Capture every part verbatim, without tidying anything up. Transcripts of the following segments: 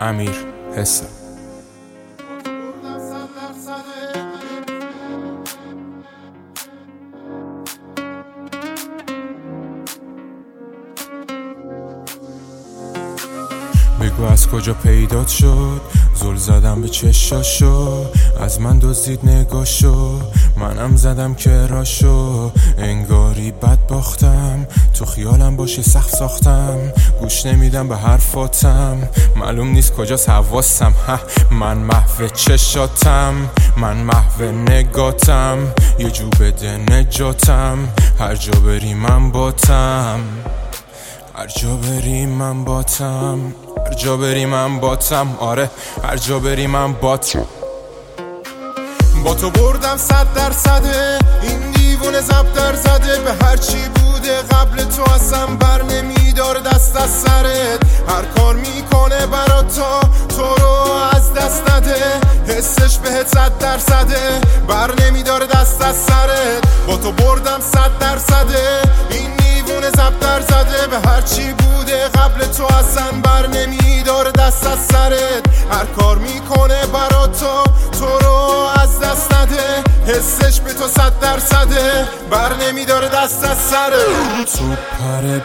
امیر حسه. بگو از کجا پیدات شد، زل زدم به چشاشو، از من دزدید نگاشو، منم زدم که راشو، انگاری بد باختم، تو خیالم باشه سخت ساختم، گوش نمیدم به حرفاتم، معلوم نیست کجاست حواسم، من محو چشاتم، من محو نگاتم، یه جو بده نجاتم، هر جا بری من باتم، هر جا بری من باتم، هر جا بری من باتم، آره هر جا بری من باتم. با تو بردم صد درصده، این دیوونه زب در زده، به هر چی بوده قبل تو اصلا بر نمیداره دست از سرت، هر کار میکنه برا تو تو رو از دست نده، حسش بهت صد درصده بر نمیداره دست از سرت. با تو بردم صد درصده، این دیوونه زب در زده، به هر چی بوده قبل تو اصلا بر نمیداره دست از سرت، هر کار میکنه برا تو تو رو از دست نده، حسش به تو صد درصده بر نمیداره دست از سرت. تو پر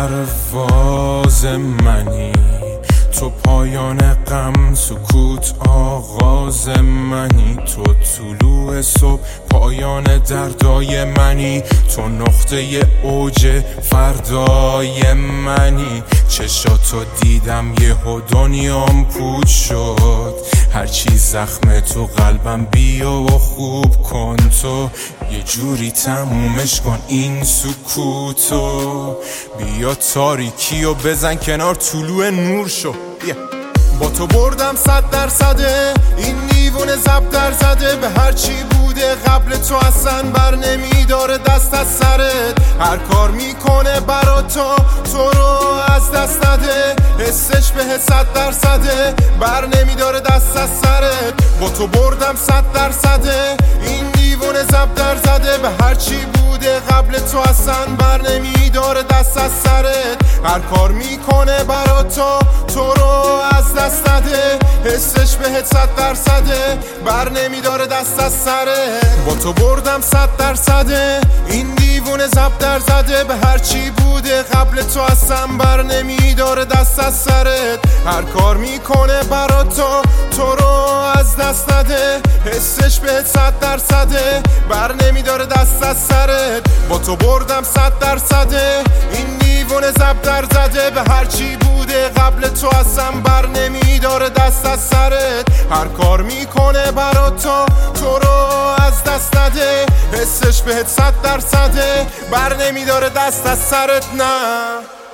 پرواز منی، تو پایان غم سکوت آغاز منی، تو طلوع صبح پایان دردای منی، تو نقطه اوج فردای منی، چشاتو دیدم یهو دنیام پود شد، هرچی زخم تو قلبم بیا و خوب کن، تو یه جوری تمومش کن این سکوتو، بیا تاریکی و بزن کنار طلوع نور شو. با تو بردم صد درصده، این دیوونه زب در زده، به هر چی بوده قبل تو اصلا بر نمیداره دست از سرت، هر کار میکنه برا تو تو رو از دست نده، حسش به صد درصده بر نمیداره دست از سرت. با تو بردم صد درصده، این دیوونه زب در زده، به هر چی بوده قبل تو اصلا بر نمیداره دست از سرت، هر کار میکنه برا تو تو رو از دست نده، حسش بهت صد درصده بر نمیداره دست از سرت. با تو بردم صد درصده، این دیوونه زب در زده، به هر چی بوده قبل تو اصلا بر نمیداره دست از سرت، هر کار میکنه برا تو تو رو از دست نده، حسش بهت صد درصده بر نمیداره دست از سرت. با تو بردم صد درصده، این دیوونه زب در زده، به هر چی بوده قبل تو اصلا بر نمیداره دست از سرت، هر کار میکنه برا تو تو رو از دست نده، حسش بهت صد درصده بر نمیداره دست از سرت. نه